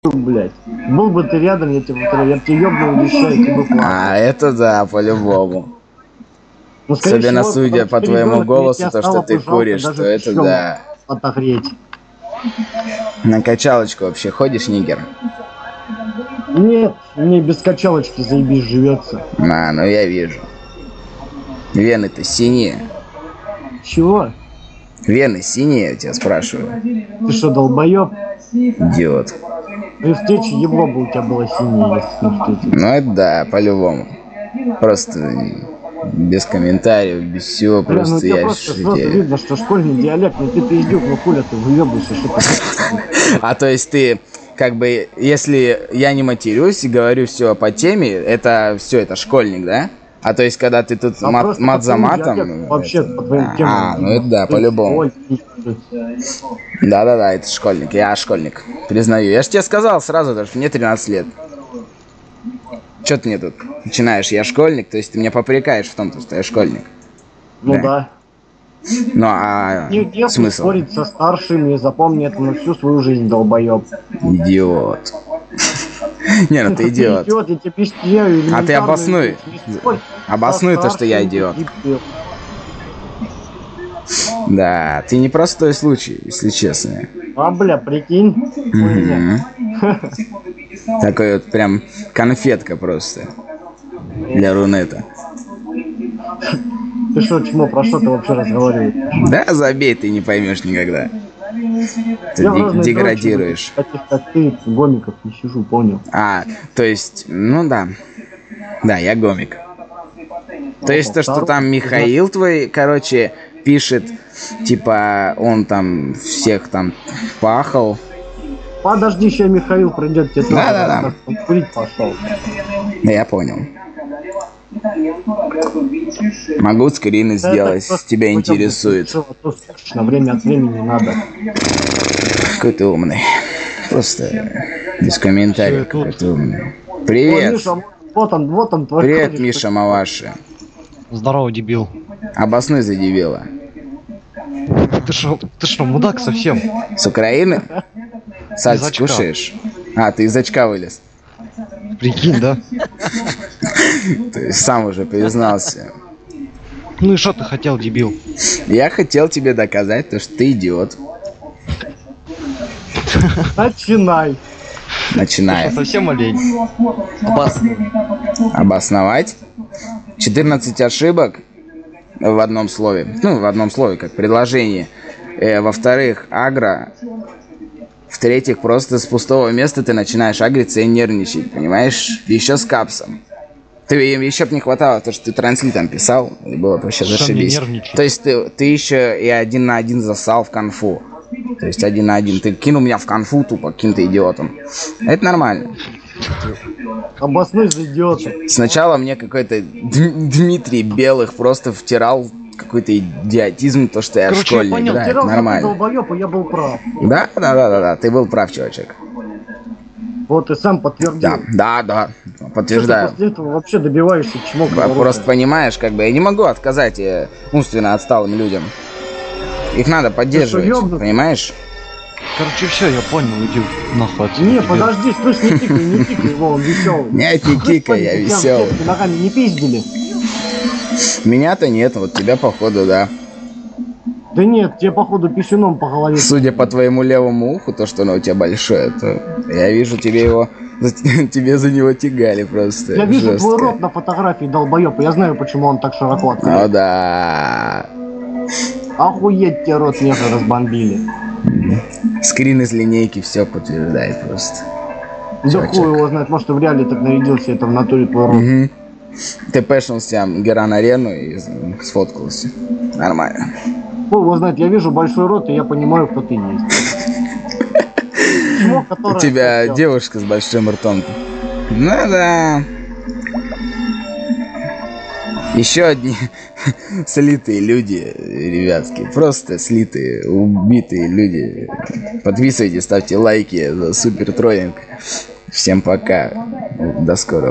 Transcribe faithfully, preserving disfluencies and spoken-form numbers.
Блять. Был бы ты рядом, я тебе повторяю, я бы тебе ёбнул еще, и ты бы плакал. А, это да, по-любому. Ну, Особенно всего, судя по твоему ребенок, голосу, то, что ты жалко, куришь, то это да. Отогреть. На качалочку вообще ходишь, нигер? Нет, мне без качалочки заебись живется. А, ну я вижу. Вены-то синие. Чего? Вены синие, я тебя спрашиваю. Ты что, долбоёб? Идиот. При встрече ебло бы у тебя было синее, если не встретить. Ну это да, по-любому. Просто без комментариев, без всего, Бля, просто ну, я просто шутил. сразу видно, что школьный диалект, ну ты пиздюк, ну хуля ты выебываешься, что ты. А то есть ты, как бы, если я не матерюсь и говорю все по теме, это все, это школьник, да? А то есть, когда ты тут А мат, мат за матом... диалект, вообще, это... по твоим темам. А, ну это да, по-любому. Да-да-да, это школьник, я школьник, признаю. Я же тебе сказал сразу, что мне тринадцать лет. Че ты мне тут начинаешь, я школьник, то есть ты меня попрекаешь в том, что я школьник. Ну да. да. Ну а не, не смысл? Спорить со старшими, запомни это на всю свою жизнь, долбоеб. Идиот. Не, ну ты идиот. Идиот, я тебе пищаю. А ты обоснуй. Обоснуй то, что я идиот. Да, ты непростой случай, если честно. А, бля, прикинь. Такой вот прям конфетка просто. Для Рунета. Ты что, чмо, про что ты вообще разговариваешь? Да, забей, ты не поймешь никогда. Ты де- деградируешь. Таких, как ты, гомиков не сижу, понял? А, то есть, ну да. Да, я гомик. То есть то, что там Михаил твой, короче, пишет, типа, он там всех там пахал. Подожди, еще Михаил придет, тебе да, да, да. Курить пошел. Да, я понял. Могу скрины сделать, это тебя интересует. На время от времени надо. Какой ты умный. Просто без комментариев, какой ты умный. Привет. О, Миша, вот он, вот он твой. Привет, Миша Маваши. Здорово, дебил. Обоснуй за дебила. Ты шо, ты шо, мудак совсем? С Украины? Сальцы кушаешь? А, ты из очка вылез. Прикинь, да? Ты сам уже признался. Ну и что ты хотел, дебил? Я хотел тебе доказать, то, что ты идиот. Начинай. Начинай. Ты что, совсем олень? Обоснуй. Обосновать? четырнадцать ошибок в одном слове. Ну, в одном слове, как предложение. Э, во-вторых, агро. В-третьих, просто с пустого места ты начинаешь агриться и нервничать, понимаешь? Еще с капсом. Ты еще бы не хватало, то, что ты транслитом писал, и было бы вообще зашибись. То есть ты, ты еще и один на один засал в конфу. То есть один на один. Ты кинул меня в конфу тупо каким-то идиотом. Это нормально. Обоснуй за идиота. Сначала мне какой-то Дмитрий Белых просто втирал какой-то идиотизм, то, что я Короче, школьник. Я понял, да, это нормально. Долбоёб, и я был прав. Да, да, да, да, да, ты был прав, чувачек. Вот ты сам подтвердил. Да, да, да, подтверждаю. Что ты после этого вообще добиваешься чмо? Просто понимаешь, как бы я не могу отказать э, умственно отсталым людям. Их надо поддерживать, понимаешь? Короче, все, я понял, иди нахуй. Не, подожди, слышь, не тикай, не тикай его, он веселый. Нет, не тикай, я веселый. Ногами не пиздили. Меня-то нет, вот тебя походу, да. Да нет, тебе походу писюном по голове. Судя по твоему левому уху, то, что оно у тебя большое, то я вижу, тебе его, тебе за него тягали просто. Я вижу твой рот на фотографии, долбоёб, и я знаю, почему он так широко открыт. О, да. Охуеть, тебе рот нежно разбомбили. Скрин из линейки все подтверждает просто. Да хуй его знает, может, ты в реале так нарядился, это в натуре твой рот. Угу. Ты пэшнулся Геран-арену и сфоткался. Нормально. Хуй его знает, я вижу большой рот, и я понимаю, кто ты есть. Чмо, у тебя девушка с большим ртом. Ну да. Еще одни слитые люди, ребятки. Просто слитые, убитые люди. Подписывайтесь, ставьте лайки за супер троллинг. Всем пока. До скорого.